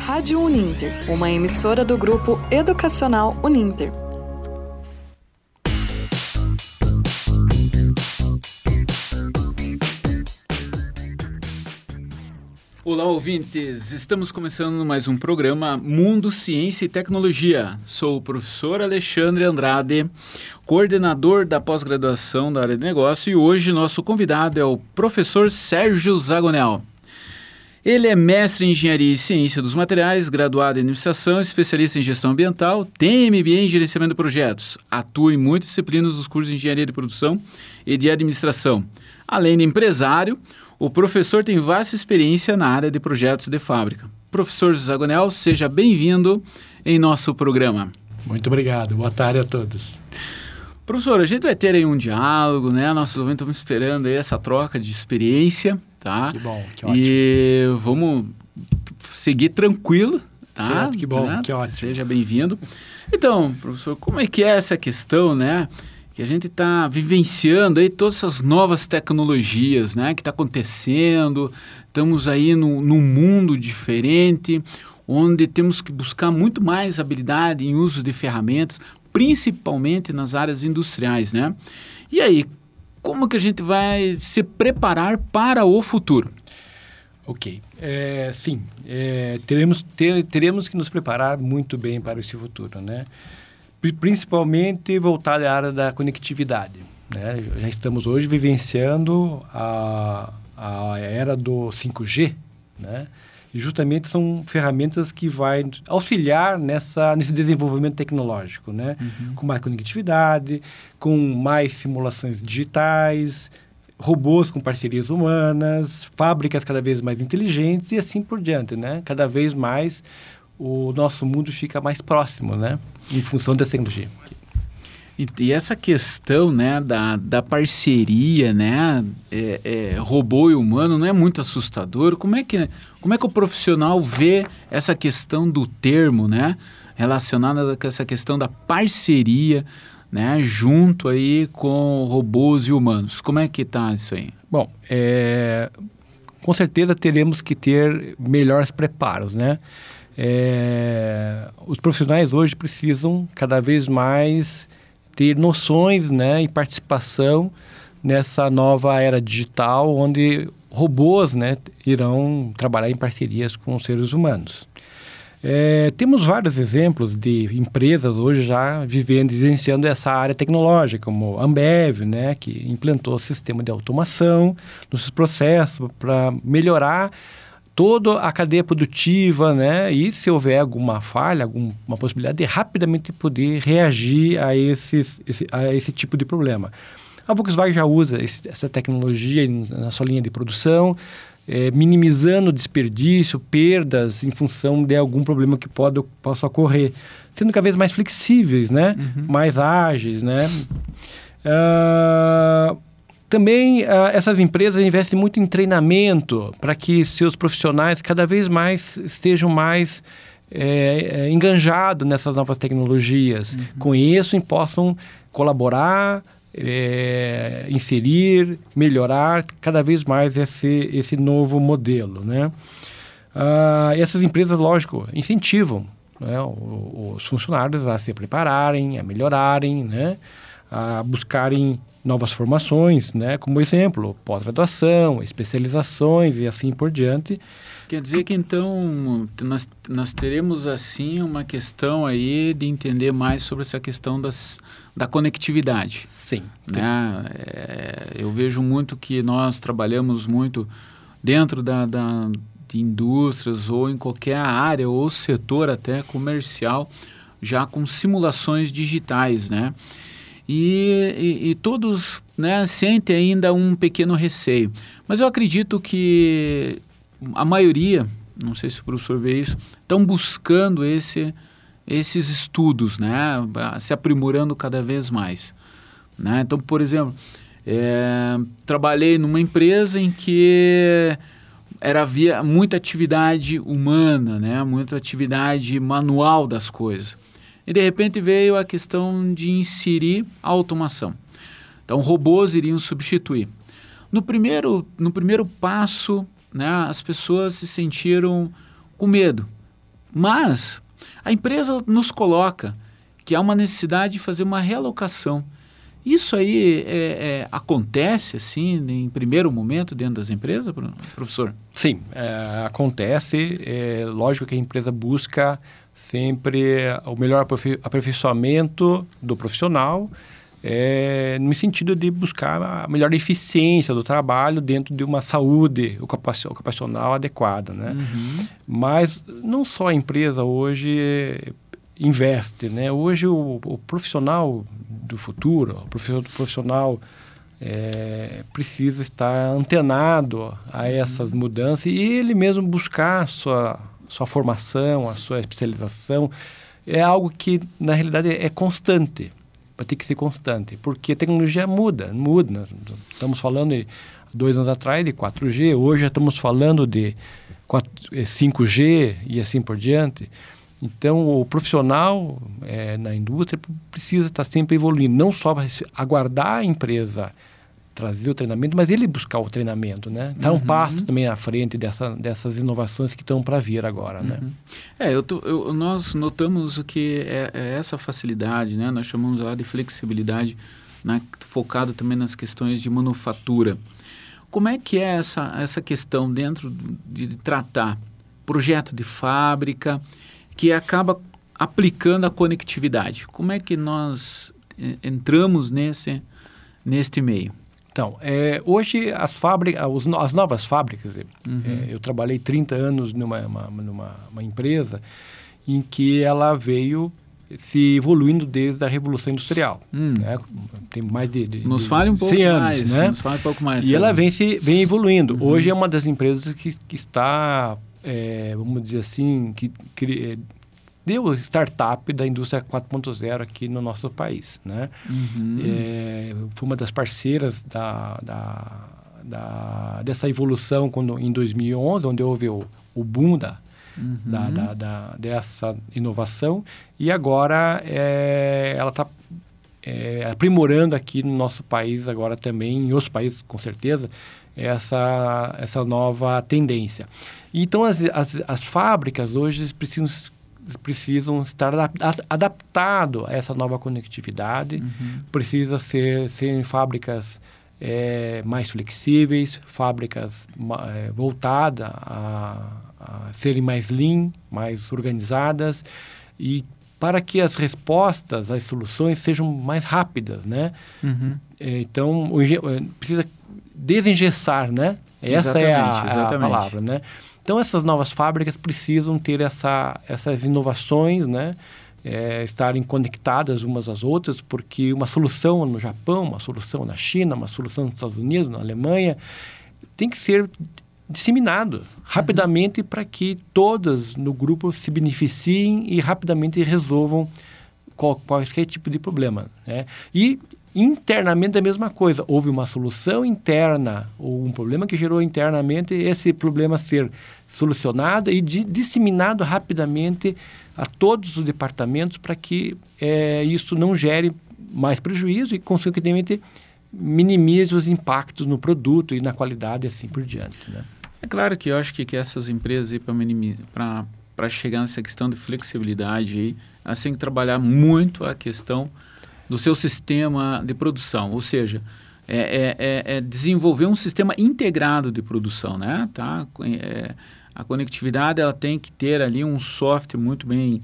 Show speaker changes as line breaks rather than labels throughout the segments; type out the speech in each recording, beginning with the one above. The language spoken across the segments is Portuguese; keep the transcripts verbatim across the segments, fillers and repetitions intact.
Rádio Uninter, uma emissora do Grupo Educacional Uninter.
Olá, ouvintes! Estamos começando mais um programa Mundo, Ciência e Tecnologia. Sou o professor Alexandre Andrade, coordenador da pós-graduação da área de negócio, e hoje nosso convidado é o professor Sérgio Zagonel. Ele é mestre em Engenharia e Ciência dos Materiais, graduado em Administração, especialista em Gestão Ambiental, tem M B A em Gerenciamento de Projetos, atua em muitas disciplinas dos cursos de Engenharia de Produção e de Administração. Além de empresário, o professor tem vasta experiência na área de projetos de fábrica. Professor Zagonel, seja bem-vindo em nosso programa.
Muito obrigado. Boa tarde a todos.
Professor, a gente vai ter aí um diálogo, né? Nossos ouvintes estão esperando aí essa troca de experiência, tá?
Que bom, que ótimo.
E vamos seguir tranquilo, tá?
Certo, que bom,
né?
que ótimo.
Seja bem-vindo. Então, professor, como é que é essa questão, né? Que a gente está vivenciando aí todas essas novas tecnologias, né, que está acontecendo, estamos aí no, num mundo diferente, onde temos que buscar muito mais habilidade em uso de ferramentas, principalmente nas áreas industriais, né? E aí, como que a gente vai se preparar para o futuro?
Ok, é, sim, é, teremos, ter, teremos que nos preparar muito bem para esse futuro, né? Principalmente voltada à área da conectividade, né? Já estamos hoje vivenciando a, a era do cinco G, né? E justamente são ferramentas que vão auxiliar nessa, nesse desenvolvimento tecnológico, né? Uhum. Com mais conectividade, com mais simulações digitais, robôs com parcerias humanas, fábricas cada vez mais inteligentes e assim por diante, né? Cada vez mais o nosso mundo fica mais próximo, né? Em função da tecnologia.
E, e essa questão, né, da, da parceria, né, é, é, robô e humano, não é muito assustador? Como é que, como é que o profissional vê essa questão do termo, né, relacionada com essa questão da parceria, né, junto aí com robôs e humanos? Como é que está isso aí?
Bom, é, com certeza teremos que ter melhores preparos, né? É, os profissionais hoje precisam cada vez mais ter noções, né, e participação nessa nova era digital, onde robôs, né, irão trabalhar em parcerias com os seres humanos. É, temos vários exemplos de empresas hoje já vivendo, vivenciando essa área tecnológica, como a Ambev, né, que implantou sistema de automação nos seus processos para melhorar toda a cadeia produtiva, né? E se houver alguma falha, alguma possibilidade de rapidamente poder reagir a, esses, esse, a esse tipo de problema. A Volkswagen já usa esse, essa tecnologia na sua linha de produção, é, minimizando desperdício, perdas em função de algum problema que pode, possa ocorrer, sendo cada vez mais flexíveis, né? Uhum. Mais ágeis, né? Uh, Também uh, essas empresas investem muito em treinamento para que seus profissionais cada vez mais estejam mais é, é, enganjados nessas novas tecnologias. Uhum. Com isso, e possam colaborar, é, inserir, melhorar cada vez mais esse, esse novo modelo, né? Uh, essas empresas, lógico, incentivam, né, os, os funcionários a se prepararem, a melhorarem, né, a buscarem novas formações, né? Como exemplo, pós-graduação, especializações e assim por diante.
Quer dizer que então nós, nós teremos assim uma questão aí de entender mais sobre essa questão das, da conectividade.
Sim.
Né? É, eu vejo muito que nós trabalhamos muito dentro da, da, de indústrias ou em qualquer área ou setor até comercial, já com simulações digitais, né? E, e, e todos, né, sentem ainda um pequeno receio. Mas eu acredito que a maioria, não sei se o professor vê isso, estão buscando esse, esses estudos, né, se aprimorando cada vez mais. Né? Então, por exemplo, é, trabalhei numa empresa em que era, havia muita atividade humana, né, muita atividade manual das coisas. E, de repente, veio a questão de inserir a automação. Então, robôs iriam substituir. No primeiro, no primeiro passo, né, as pessoas se sentiram com medo. Mas a empresa nos coloca que há uma necessidade de fazer uma realocação. Isso aí é, é, acontece assim em primeiro momento dentro das empresas, professor?
Sim, é, acontece. É lógico que a empresa busca sempre o melhor aperfeiçoamento do profissional, é, no sentido de buscar a melhor eficiência do trabalho dentro de uma saúde ocupacional adequada, né? Uhum. Mas não só a empresa hoje investe, né? Hoje o, o profissional do futuro, o profissional é, precisa estar antenado a essas uhum. mudanças e ele mesmo buscar sua, sua formação, a sua especialização. É algo que, na realidade, é constante. Vai ter que ser constante, porque a tecnologia muda, muda. Estamos falando, de, dois anos atrás, de quatro G, hoje já estamos falando de cinco G e assim por diante. Então, o profissional é, na indústria precisa estar sempre evoluindo, não só aguardar a empresa trazer o treinamento, mas ele buscar o treinamento, né? Está um uhum. passo também à frente dessa, dessas inovações que estão para vir agora, né?
Uhum. É, eu tô, eu, nós notamos que é, é essa facilidade, né? Nós chamamos lá de flexibilidade, né? Focado também nas questões de manufatura. Como é que é essa, essa questão dentro de, de tratar projeto de fábrica que acaba aplicando a conectividade? Como é que nós entramos nesse, neste meio?
Então, é, hoje as fábricas, as novas fábricas, uhum. é, eu trabalhei trinta anos numa, uma, numa uma empresa em que ela veio se evoluindo desde a Revolução Industrial. Hum. Né? Tem mais de, de,
nos fale um pouco
cem
mais,
anos, né?
Nos fale um pouco mais.
E ela vem, se, vem evoluindo. Uhum. Hoje é uma das empresas que, que está, é, vamos dizer assim, que, que deu startup da indústria quatro ponto zero aqui no nosso país, né? Uhum. É, foi uma das parceiras da, da, da, dessa evolução quando, em dois mil e onze, onde houve o, o boom da, uhum. da, da, da, dessa inovação, e agora é, ela está é, aprimorando aqui no nosso país agora também, em outros países com certeza, essa, essa nova tendência. Então as, as, as fábricas hoje precisam precisam estar adaptados a essa nova conectividade, uhum. precisa ser serem fábricas é, mais flexíveis, fábricas é, voltadas a, a serem mais lean, mais organizadas, e para que as respostas, as soluções sejam mais rápidas, né? Uhum. É, então, o, precisa desengessar, né? Essa é a, a palavra, né? Então, essas novas fábricas precisam ter essa, essas inovações, né? É, estarem conectadas umas às outras, porque uma solução no Japão, uma solução na China, uma solução nos Estados Unidos, na Alemanha, tem que ser disseminado rapidamente, uhum. para que todas no grupo se beneficiem e rapidamente resolvam qual, qualquer tipo de problema, né? E internamente é a mesma coisa. Houve uma solução interna ou um problema que gerou internamente, esse problema ser solucionado e de, disseminado rapidamente a todos os departamentos para que é, isso não gere mais prejuízo e, consequentemente, minimize os impactos no produto e na qualidade e assim por diante, né?
É claro que eu acho que, que essas empresas, para para chegar nessa questão de flexibilidade, aí, elas têm que trabalhar muito a questão do seu sistema de produção, ou seja, é, é, é desenvolver um sistema integrado de produção, né? Tá? É, a conectividade ela tem que ter ali um software muito bem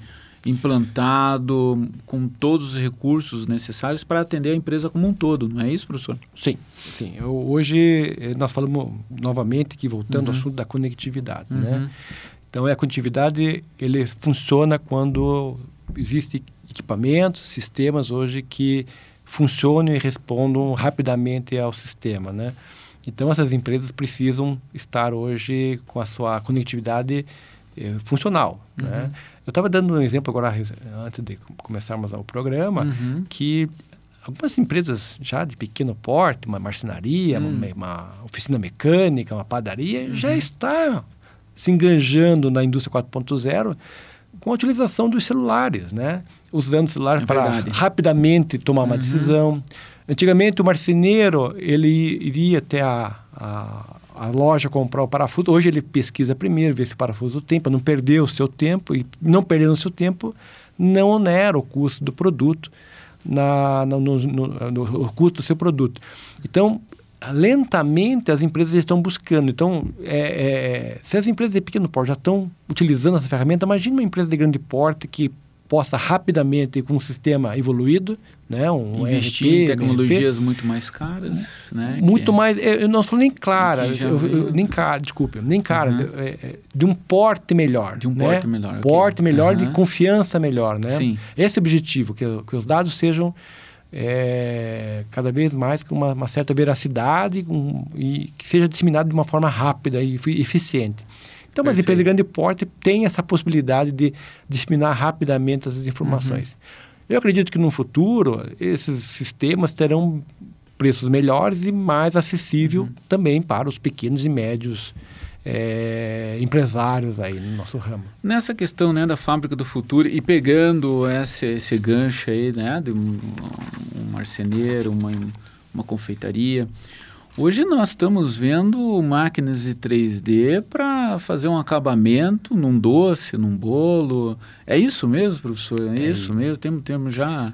implantado, com todos os recursos necessários para atender a empresa como um todo, não é isso, professor?
Sim, sim. Eu, hoje nós falamos novamente, que voltando uhum. ao assunto da conectividade, uhum. né? Então, a conectividade ele funciona quando existem equipamentos, sistemas hoje que funcionam e respondam rapidamente ao sistema, né? Então, essas empresas precisam estar hoje com a sua conectividade eh, funcional, uhum. né? Eu estava dando um exemplo agora, antes de começarmos o programa, uhum. que algumas empresas já de pequeno porte, uma marcenaria, uhum. uma, uma oficina mecânica, uma padaria, uhum. já está se enganjando na indústria quatro ponto zero com a utilização dos celulares, né? Usando o celular é para rapidamente tomar uma uhum. decisão. Antigamente, o marceneiro, ele iria até a, a, a loja comprar o parafuso. Hoje ele pesquisa primeiro, vê se o parafuso tem, para não perder o seu tempo, e não perdendo o seu tempo, não onera o custo do produto, na, no, no, no, no custo do seu produto. Então, lentamente as empresas estão buscando. Então, é, é, se as empresas de pequeno porte já estão utilizando essa ferramenta, imagine uma empresa de grande porte que possa rapidamente, com um sistema evoluído, né, um
investir
R P,
em tecnologias
M P,
muito mais caras, né?
Muito
que,
mais, eu não falo nem clara,
que já
eu, eu,
veio-
nem cara, desculpe, nem cara,
Uhum.
é, é, de um porte melhor.
De um
né?
porte melhor, ok.
Porte melhor, de
Aham.
confiança melhor, né?
Sim.
Esse é o objetivo, que, que os dados sejam é, cada vez mais com uma, uma certa veracidade com, e que seja disseminado de uma forma rápida e efi- eficiente. Então, as
Perfeito.
empresas de grande porte têm essa possibilidade de disseminar rapidamente essas informações.
Uhum.
Eu acredito que no futuro esses sistemas terão preços melhores e mais acessível
Uhum.
também para os pequenos e médios é, empresários aí no nosso ramo.
Nessa questão, né, da fábrica do futuro e pegando esse, esse gancho aí, né, de um, um marceneiro, uma, uma confeitaria, hoje nós estamos vendo máquinas de três D para fazer um acabamento num doce, num bolo. É isso mesmo, professor? É,
É
isso mesmo? Temos, temos já...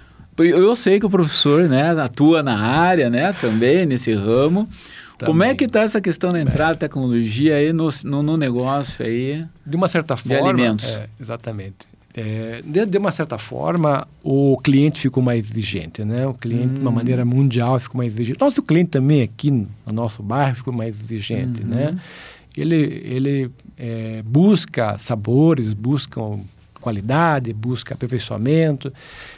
Eu sei que o professor, né, atua na área, né, também, nesse ramo. Como é
Também.
que está essa questão da entrada de tecnologia aí no, no, no negócio aí?
De uma certa forma...
alimentos.
É, exatamente. É, de, de uma certa forma, o cliente ficou mais exigente, né? O cliente, de uma
Hum.
maneira mundial, ficou mais exigente. Nosso cliente também aqui no nosso bairro ficou mais exigente,
Uhum.
né? Ele, ele é, busca sabores, busca qualidade, busca aperfeiçoamento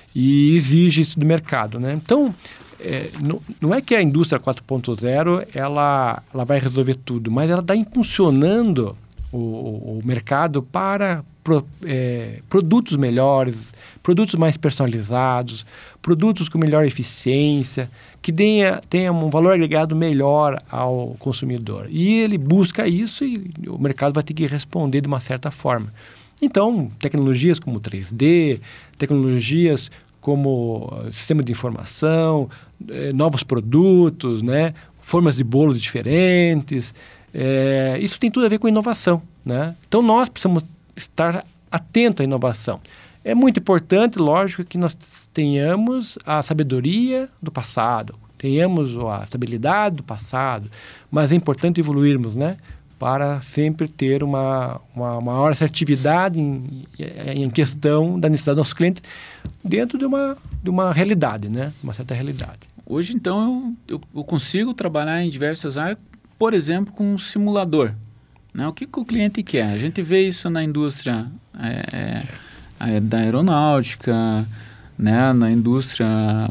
e exige isso do mercado, né? Então, é, não, não é que a indústria quatro ponto zero ela, ela vai resolver tudo, mas ela está impulsionando o, o mercado para pro, é, produtos melhores, produtos mais personalizados, produtos com melhor eficiência, que tenha, tenha um valor agregado melhor ao consumidor. E ele busca isso e o mercado vai ter que responder de uma certa forma. Então, tecnologias como três D, tecnologias como sistema de informação, eh, novos produtos, né, formas de bolos diferentes, eh, isso tem tudo a ver com inovação, né? Então, nós precisamos estar atentos à inovação. É muito importante, lógico, que nós tenhamos a sabedoria do passado, tenhamos a estabilidade do passado, mas é importante evoluirmos, né? Para sempre ter uma, uma maior assertividade em, em questão da necessidade dos nossos clientes dentro de uma, de uma realidade, né? Uma certa realidade.
Hoje, então, eu, eu, eu consigo trabalhar em diversas áreas, por exemplo, com um simulador. Né? O que, que o cliente quer? A gente vê isso na indústria é, é, da aeronáutica, né? Na indústria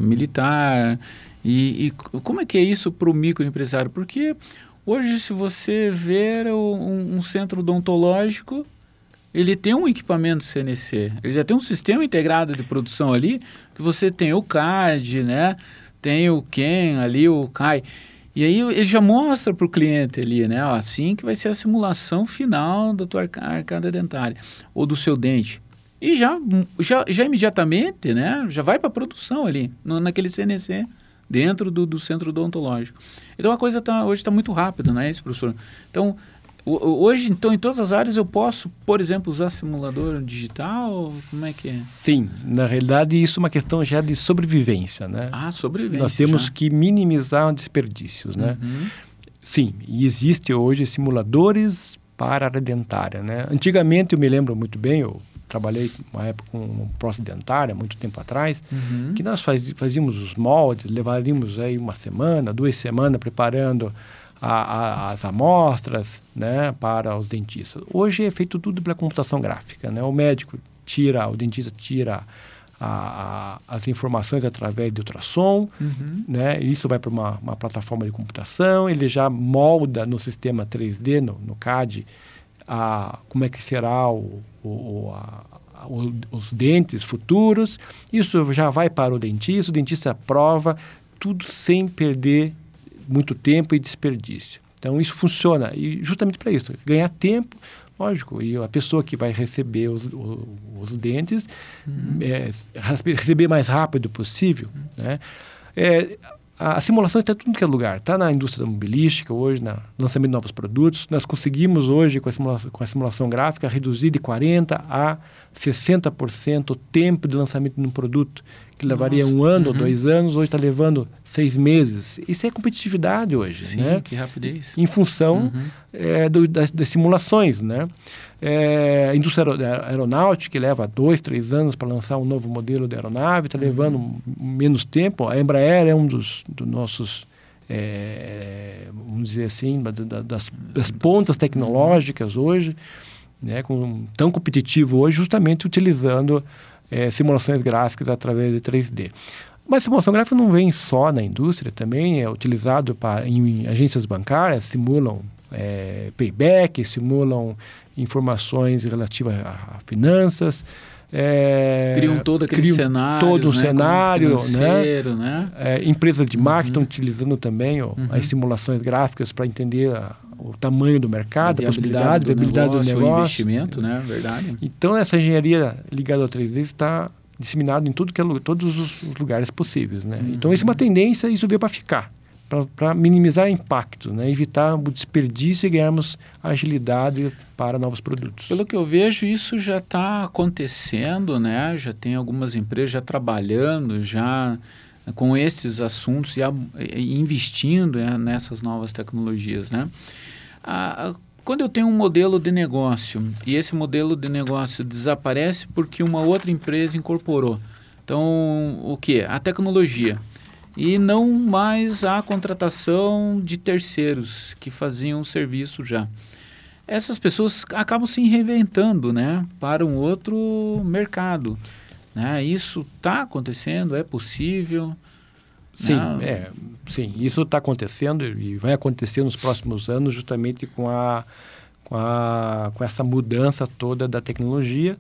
militar. E, e como é que é isso para o microempresário? Porque hoje, se você ver um, um centro odontológico, ele tem um equipamento C N C, ele já tem um sistema integrado de produção ali, que você tem o C A D, né? Tem o Ken ali, o C A I. E aí ele já mostra para o cliente ali, né? Ó, assim que vai ser a simulação final da tua arca- arcada dentária ou do seu dente. E já, já, já imediatamente, né? Já vai para a produção ali, no, naquele C N C, dentro do, do centro odontológico. Então a coisa tá, hoje está muito rápida, não é isso, professor? Então, o, hoje, então, em todas as áreas eu posso, por exemplo, usar simulador digital? Como é que é?
Sim, na realidade isso é uma questão já de sobrevivência, né?
Ah, sobrevivência.
Nós temos
já.
que minimizar desperdícios, né?
Uhum.
Sim, e existe hoje simuladores para a área dentária, né? Antigamente, eu me lembro muito bem, eu trabalhei uma época com um próstata dentária, muito tempo atrás,
Uhum.
que nós faz, fazíamos os moldes, levaríamos aí uma semana, duas semanas preparando a, a, as amostras, né, para os dentistas. Hoje é feito tudo pela computação gráfica, né? O médico tira, o dentista tira a, a, as informações através de ultrassom,
Uhum.
né? Isso vai para uma, uma plataforma de computação, ele já molda no sistema três D, no, no C A D, a, como é que será o, o, a, o, os dentes futuros. Isso já vai para o dentista, o dentista aprova, tudo sem perder muito tempo e desperdício. Então, isso funciona, e justamente para isso, ganhar tempo, lógico, e a pessoa que vai receber os, os, os dentes, uhum. é, receber mais rápido possível, uhum. né? É, a, a simulação está em tudo que é lugar. Está na indústria automobilística hoje, no lançamento de novos produtos. Nós conseguimos hoje, com a simulação, com a simulação gráfica, reduzir de quarenta por cento a sessenta por cento o tempo de lançamento de um produto, que levaria
Nossa.
um ano
Uhum.
ou dois anos, hoje está levando seis meses. Isso é competitividade hoje,
Sim,
né?
que rapidez.
Em função
Uhum.
é, do, das, das simulações, né? É, a indústria aero, aeronáutica, que leva dois, três anos para lançar um novo modelo de aeronave, está levando
Uhum.
menos tempo. A Embraer é um dos, dos nossos, é, vamos dizer assim, da, das, das pontas tecnológicas hoje, né? Com, tão competitivo hoje, justamente utilizando é, simulações gráficas através de três D. Mas a simulação gráfica não vem só na indústria, também é utilizado pra, em, em agências bancárias, simulam é, payback, simulam informações relativas a, a finanças. É,
Criam todo aquele
criam
cenário,
todo um
né,
cenário,
financeiro, né?
É, empresas de marketing
Uhum.
estão utilizando também ó,
Uhum.
as simulações gráficas para entender a, o tamanho do mercado,
A
a possibilidade, a viabilidade do
negócio, o
negócio.
investimento, né? Verdade.
Então, essa engenharia ligada ao três D está disseminada em tudo que é, todos os lugares possíveis, né?
Uhum.
Então, isso é uma tendência, isso veio para ficar, para minimizar impacto, né? Evitar o desperdício e ganharmos agilidade para novos produtos.
Pelo que eu vejo, isso já está acontecendo, né? Já tem algumas empresas já trabalhando, já com esses assuntos e, a, e investindo é, nessas novas tecnologias, né? A, a, quando eu tenho um modelo de negócio e esse modelo de negócio desaparece porque uma outra empresa incorporou, então o que? A tecnologia. E não mais a contratação de terceiros que faziam o serviço já. Essas pessoas acabam se reinventando, né, para um outro mercado. Né? Isso está acontecendo, é possível.
Sim,
né?
é, sim, isso está acontecendo e vai acontecer nos próximos anos justamente com, a, com, a, com essa mudança toda da tecnologia.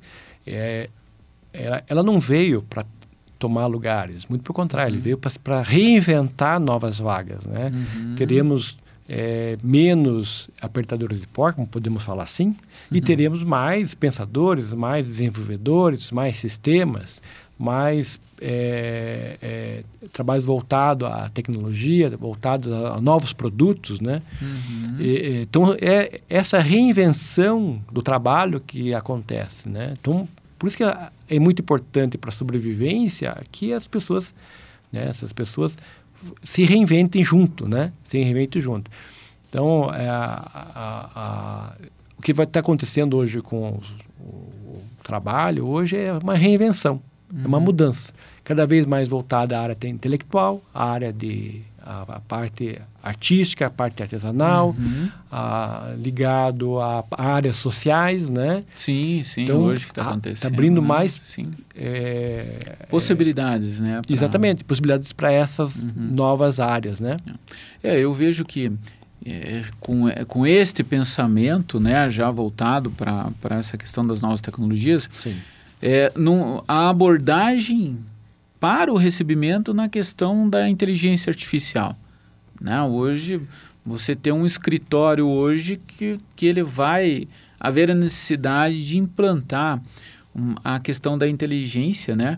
É, ela, ela não veio para tomar lugares, muito pelo contrário,
Uhum.
ele veio para reinventar novas vagas, né?
Uhum.
Teremos é, menos apertadores de porta, como podemos falar assim, e
Uhum.
teremos mais pensadores, mais desenvolvedores, mais sistemas, mais é, é, trabalhos voltados à tecnologia, voltados a, a novos produtos, né?
Uhum.
E, então, é essa reinvenção do trabalho que acontece, né? Então, por isso que é muito importante para a sobrevivência que as pessoas, né, essas pessoas se reinventem junto, né? Se reinventem junto. Então, é, a, a, a, o que vai estar acontecendo hoje com os, o, o trabalho hoje é uma reinvenção, uhum. é uma mudança. Cada vez mais voltada à área intelectual, à área de a, a parte artística, a parte artesanal,
Uhum.
a, ligado a, a áreas sociais, né?
Sim, sim,
então,
hoje que está acontecendo.
Está abrindo
né?
mais
sim.
É,
possibilidades, é, né?
Pra... Exatamente, possibilidades para essas uhum. novas áreas, né?
É, eu vejo que é, com, é, com este pensamento, né, já voltado para essa questão das novas tecnologias, é, num, a abordagem para o recebimento na questão da inteligência artificial. Né? Hoje, você tem um escritório hoje que, que ele vai haver a necessidade de implantar um, a questão da inteligência, né,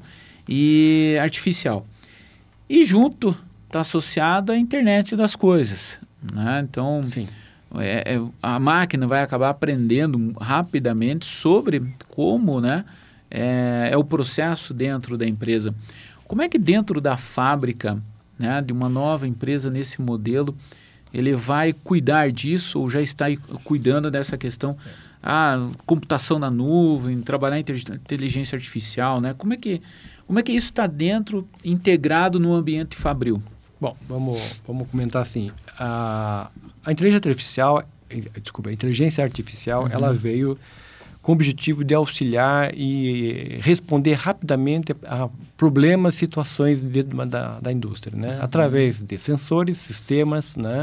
e artificial. E junto está associada a internet das coisas. Né? Então, é, é, a máquina vai acabar aprendendo rapidamente sobre como, né, é, é o processo dentro da empresa. Como é que dentro da fábrica, né, de uma nova empresa nesse modelo, ele vai cuidar disso ou já está cuidando dessa questão, ah, computação na nuvem, trabalhar em inteligência artificial, né? Como é que, como é que isso está dentro, integrado no ambiente fabril?
Bom, vamos, vamos comentar assim. A, a inteligência artificial, desculpa, a inteligência artificial, uhum. ela veio com o objetivo de auxiliar e responder rapidamente a problemas, situações dentro da, da indústria, né? Uhum. Através de sensores, sistemas, né?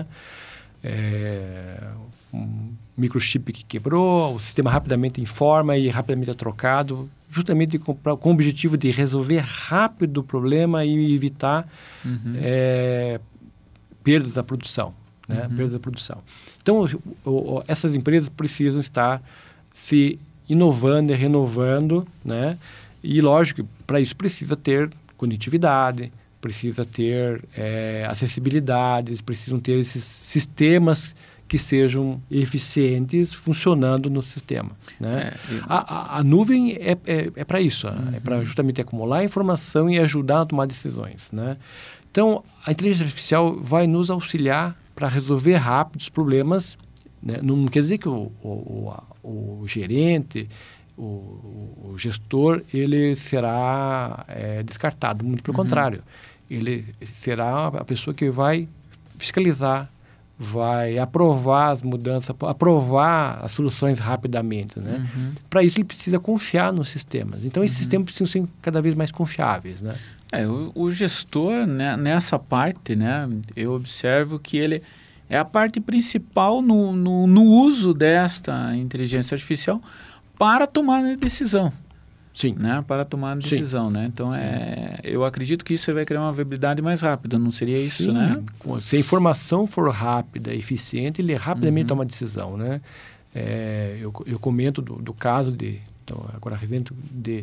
É, um microchip que quebrou, o sistema rapidamente informa e rapidamente é trocado, justamente com, pra, com o objetivo de resolver rápido o problema e evitar uhum. é, perdas da produção, né? Uhum. Perda da produção. Então, o, o, essas empresas precisam estar se inovando e renovando, né? E lógico, para isso precisa ter conectividade, precisa ter é, acessibilidade, precisam ter esses sistemas que sejam eficientes funcionando no sistema, né? É, eu... a, a, a nuvem é, é, é para isso, uhum. é para justamente acumular informação e ajudar a tomar decisões, né? Então, a inteligência artificial vai nos auxiliar para resolver rápido os problemas, né? Não quer dizer que o, o, o, o gerente, o, o gestor, ele será é, descartado, muito pelo uhum. contrário. Ele será a pessoa que vai fiscalizar, vai aprovar as mudanças, aprovar as soluções rapidamente, né? Uhum. Para isso ele precisa confiar nos sistemas. Então, esses uhum. sistemas precisam ser cada vez mais confiáveis, né?
É, o, o gestor, né, nessa parte, né, eu observo que ele é a parte principal no, no, no uso desta inteligência artificial para tomar a decisão.
Sim.
Né, para tomar a decisão, Sim. né? Então, é, eu acredito que isso vai criar uma viabilidade mais rápida, não seria isso, Sim. né?
Se a informação for rápida e eficiente, ele rapidamente uhum. toma a decisão, né? É, eu, eu comento do, do caso de, então, agora recente, de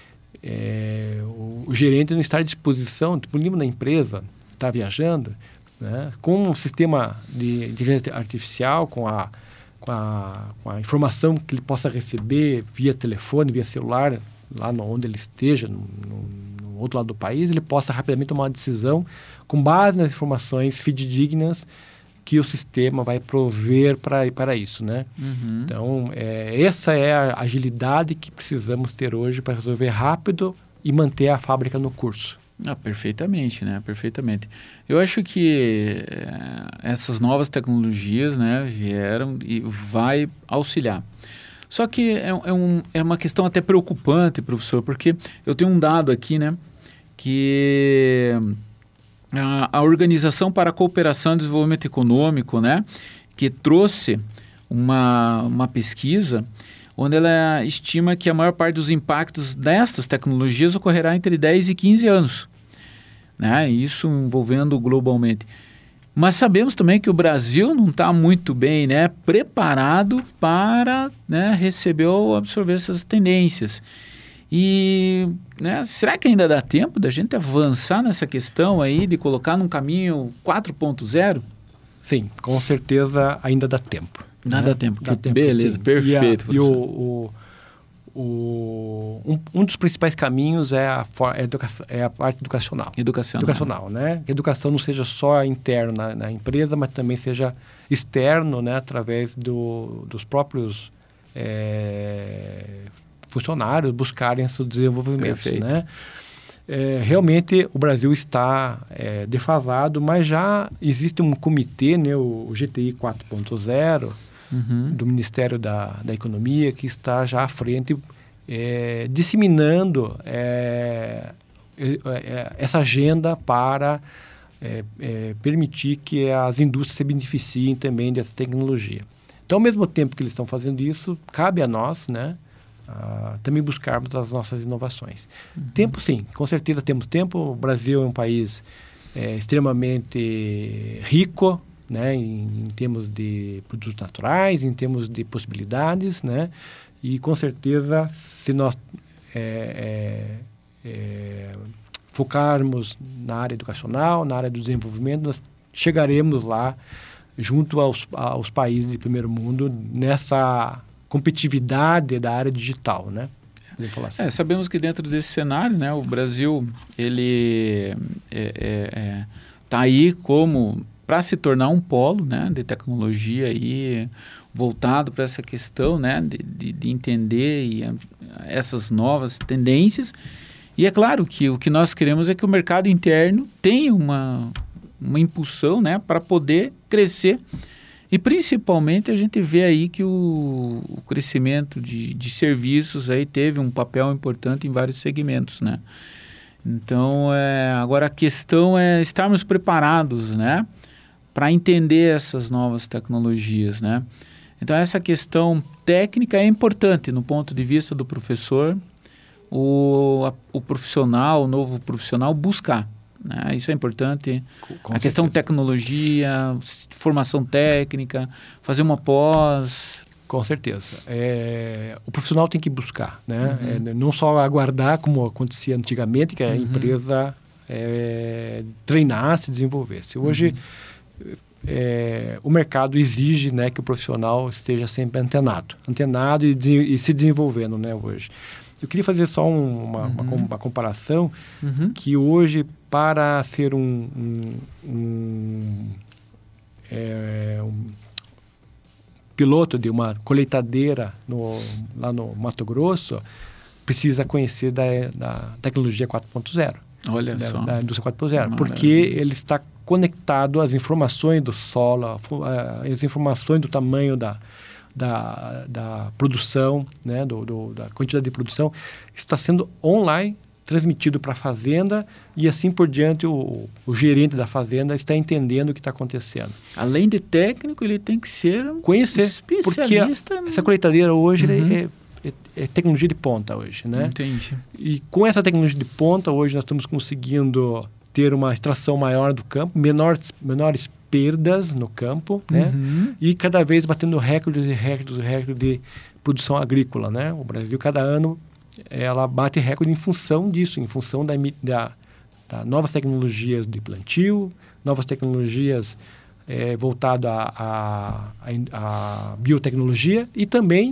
é, o, o gerente não estar à disposição, disponível na empresa, está viajando, né? Com um sistema de inteligência artificial, com a, com, a, com a informação que ele possa receber via telefone, via celular, lá no, onde ele esteja, no, no, no outro lado do país, ele possa rapidamente tomar uma decisão com base nas informações fidedignas que o sistema vai prover para para isso, né? Uhum. Então, é, essa é a agilidade que precisamos ter hoje para resolver rápido e manter a fábrica no curso.
Ah, perfeitamente, né? Perfeitamente. Eu acho que é, essas novas tecnologias, né, vieram e vai auxiliar. Só que é, é, um, é uma questão até preocupante, professor, porque eu tenho um dado aqui, né, que a, a Organização para a Cooperação e Desenvolvimento Econômico, né, que trouxe uma, uma pesquisa onde ela estima que a maior parte dos impactos destas tecnologias ocorrerá entre dez e quinze anos, né, isso envolvendo globalmente. Mas sabemos também que o Brasil não está muito bem, né, preparado para, né, receber ou absorver essas tendências. E, né, será que ainda dá tempo da gente avançar nessa questão aí de colocar num caminho quatro ponto zero?
Sim, com certeza ainda dá tempo.
Dá,
né?
dá tempo.
Dá
que,
tempo
beleza,
sim.
perfeito.
E, a, e o, o, o, um, um dos principais caminhos é a, for, é, educação, é a parte educacional.
Educacional.
Educacional, né? Que a educação não seja só interna na, na empresa, mas também seja externo, né? Através do, dos próprios é, funcionários buscarem seu desenvolvimento.
Perfeito.
Né? É, realmente o Brasil está é, defasado, mas já existe um comitê, né? O, o G T I quatro ponto zero, Uhum. do Ministério da, da Economia, que está já à frente, é, disseminando é, é, essa agenda para é, é, permitir que as indústrias se beneficiem também dessa tecnologia. Então, ao mesmo tempo que eles estão fazendo isso, cabe a nós, né, a, também buscarmos as nossas inovações. Uhum. Tempo, sim, com certeza temos tempo. O Brasil é um país é, extremamente rico, né, em, em termos de produtos naturais, em termos de possibilidades, né, e com certeza se nós é, é, é, focarmos na área educacional, na área do desenvolvimento, nós chegaremos lá junto aos, aos países de primeiro mundo nessa competitividade da área digital, né? Assim.
É, sabemos que dentro desse cenário, né, o Brasil ele é, é, é, tá aí como para se tornar um polo, né, de tecnologia aí, voltado para essa questão, né, de, de, de entender e, a, essas novas tendências. E é claro que o que nós queremos é que o mercado interno tenha uma, uma impulsão, né, para poder crescer. E principalmente a gente vê aí que o, o crescimento de, de serviços aí teve um papel importante em vários segmentos, né. Então, é, agora a questão é estarmos preparados, né, para entender essas novas tecnologias, né? Então, essa questão técnica é importante no ponto de vista do professor, o, a, o profissional, o novo profissional buscar, né? Isso é importante. Com, com a certeza. Questão tecnologia, formação técnica, fazer uma pós.
Com certeza. É, o profissional tem que buscar, né? Uhum. É, não só aguardar, como acontecia antigamente, que a uhum. empresa é, treinasse, desenvolvesse. Hoje, uhum. é, o mercado exige, né, que o profissional esteja sempre antenado, antenado e, de, e se desenvolvendo, né, hoje. Eu queria fazer só um, uma, uhum. uma, uma comparação, uhum. que hoje, para ser um, um, um, é, um piloto de uma colheitadeira no, lá no Mato Grosso, precisa conhecer da, da tecnologia quatro ponto zero.
Olha
da,
só.
Da indústria quatro ponto zero. Maravilha. Porque ele está conectado às informações do solo, às informações do tamanho da, da, da produção, né, do, do, da quantidade de produção, está sendo online, transmitido para a fazenda, e assim por diante o, o gerente da fazenda está entendendo o que está acontecendo.
Além de técnico, ele tem que ser um
conhecer,
especialista.
Porque a, essa colheitadeira hoje uhum. é, é, é tecnologia de ponta hoje, né?
Entendi.
E com essa tecnologia de ponta, hoje nós estamos conseguindo ter uma extração maior do campo, menores, menores perdas no campo, né? Uhum. E cada vez batendo recordes e recordes e recordes de produção agrícola, né? O Brasil, cada ano, ela bate recorde em função disso, em função da, da, da novas tecnologias de plantio, novas tecnologias é, voltadas à a, a biotecnologia e também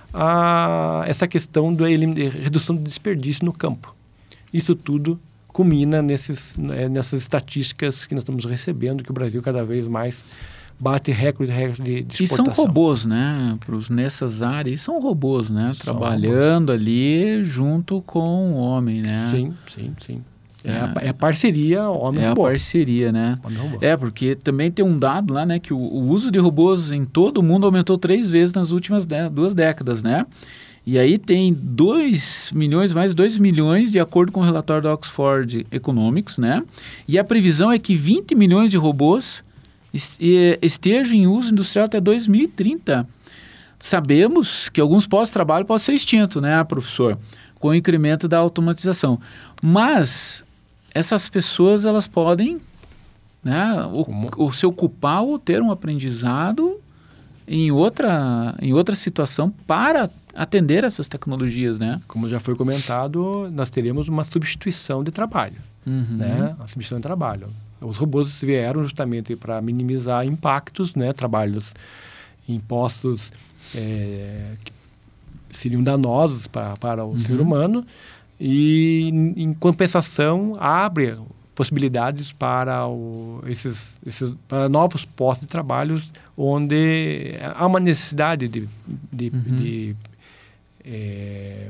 a essa questão da redução do desperdício no campo. Isso tudo culmina nesses, né, nessas estatísticas que nós estamos recebendo, que o Brasil cada vez mais bate recorde, recorde de, de exportação.
E são robôs, né? Pros, nessas áreas, são robôs, né?
São
trabalhando
robôs.
Ali junto com o homem, né?
Sim, sim, sim. É, é, a, é a parceria homem-robô.
É a parceria, né? É, porque também tem um dado lá, né? Que o, o uso de robôs em todo o mundo aumentou três vezes nas últimas de, duas décadas, né? E aí tem dois milhões, mais dois milhões, de acordo com o relatório da Oxford Economics, né? E a previsão é que vinte milhões de robôs estejam em uso industrial até dois mil e trinta. Sabemos que alguns postos de trabalho podem ser extintos, né, professor? Com o incremento da automatização. Mas essas pessoas, elas podem, né, o, o se ocupar ou ter um aprendizado em outra, em outra situação para atender essas tecnologias, né?
Como já foi comentado, nós teremos uma substituição de trabalho,
uhum.
né? A substituição de trabalho. Os robôs vieram justamente para minimizar impactos, né? Trabalhos em postos é, que seriam danosos para, para o uhum. ser humano e, em compensação, abre possibilidades para, o, esses, esses, para novos postos de trabalho onde há uma necessidade de, de, uhum. de é,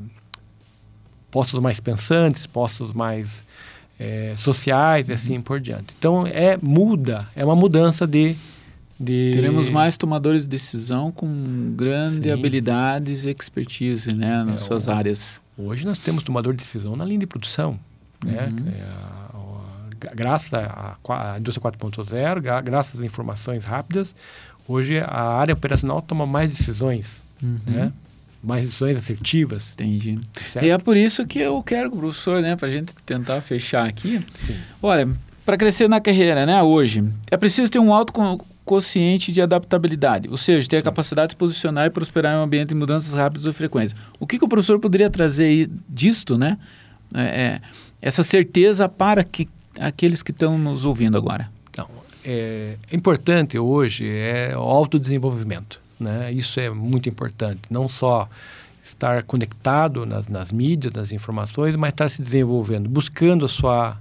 postos mais pensantes, postos mais É, sociais e uhum. assim por diante. Então, é muda, é uma mudança de... de...
Teremos mais tomadores de decisão com grande Sim. habilidades e expertise, né, nas é, suas
o,
áreas.
Hoje nós temos tomador de decisão na linha de produção, uhum. né? É, a, a, graças à indústria quatro ponto zero, gra, graças às informações rápidas, hoje a área operacional toma mais decisões, uhum. né? Mais decisões assertivas.
Entendi. Certo? E é por isso que eu quero, professor, né, para a gente tentar fechar aqui.
Sim.
Olha, para crescer na carreira, né, hoje, é preciso ter um alto quociente de adaptabilidade, ou seja, ter Sim. a capacidade de se posicionar e prosperar em um ambiente de mudanças rápidas ou frequentes. O que, que o professor poderia trazer aí disto, né, é, é, essa certeza para que, aqueles que estão nos ouvindo agora?
Então, é, é importante hoje é o autodesenvolvimento. Né? Isso é muito importante, não só estar conectado nas, nas mídias, nas informações, mas estar se desenvolvendo, buscando a sua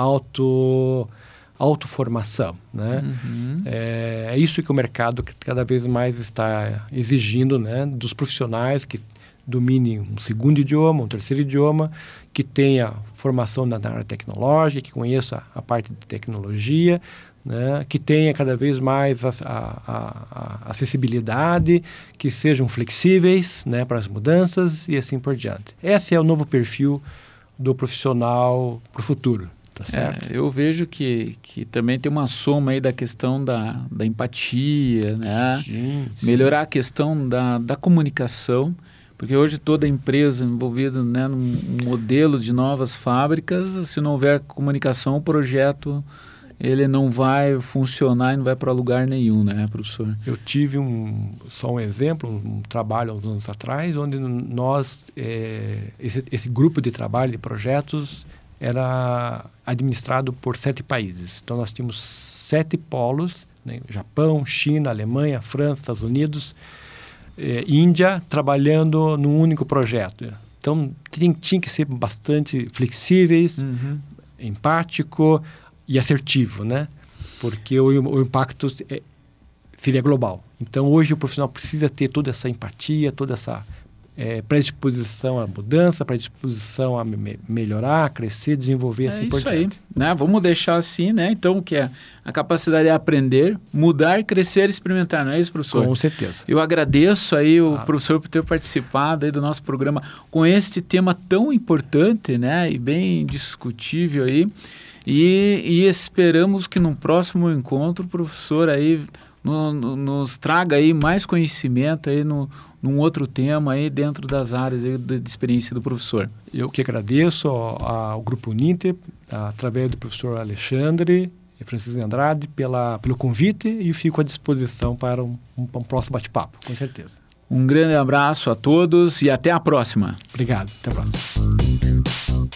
auto, autoformação. Né?
Uhum.
É, é isso que o mercado cada vez mais está exigindo, né? Dos profissionais que dominem um segundo idioma, um terceiro idioma, que tenha formação na área tecnológica, que conheça a parte de tecnologia, né, que tenha cada vez mais a, a, a acessibilidade, que sejam flexíveis, né, para as mudanças e assim por diante. Esse é o novo perfil do profissional para o futuro. Tá certo?
É, eu vejo que, que também tem uma soma aí da questão da, da empatia, né?
Sim, sim.
Melhorar a questão da, da comunicação, porque hoje toda empresa envolvida, né, num modelo de novas fábricas, se não houver comunicação, o projeto ele não vai funcionar e não vai para lugar nenhum, né, professor?
Eu tive um, só um exemplo, um trabalho há uns anos atrás, onde nós, é, esse, esse grupo de trabalho, de projetos, era administrado por sete países. Então, nós tínhamos sete polos, né? Japão, China, Alemanha, França, Estados Unidos, eh, Índia, trabalhando num único projeto. Então, tinha, tinha que ser bastante flexíveis, uhum. empático e assertivo, né? Porque o, o impacto é, seria global. Então, hoje o profissional precisa ter toda essa empatia, toda essa é, predisposição à mudança, predisposição a me melhorar, a crescer, desenvolver,
é
assim por
diante.
diante.
Aí, né? Vamos deixar assim, né? Então, que é a capacidade de aprender, mudar, crescer, experimentar, não é isso, professor?
Com certeza.
Eu agradeço aí o
ah.
professor por ter participado aí do nosso programa com este tema tão importante, né? E bem discutível aí. E, e esperamos que no próximo encontro o professor aí no, no, nos traga aí mais conhecimento aí no, num outro tema aí dentro das áreas aí de, de experiência do professor.
Eu que agradeço ao, ao Grupo Uninter, através do professor Alexandre e Francisco Andrade, pela, pelo convite, e fico à disposição para um, um, um próximo bate-papo, com certeza.
Um grande abraço a todos e até a próxima.
Obrigado, até a próxima.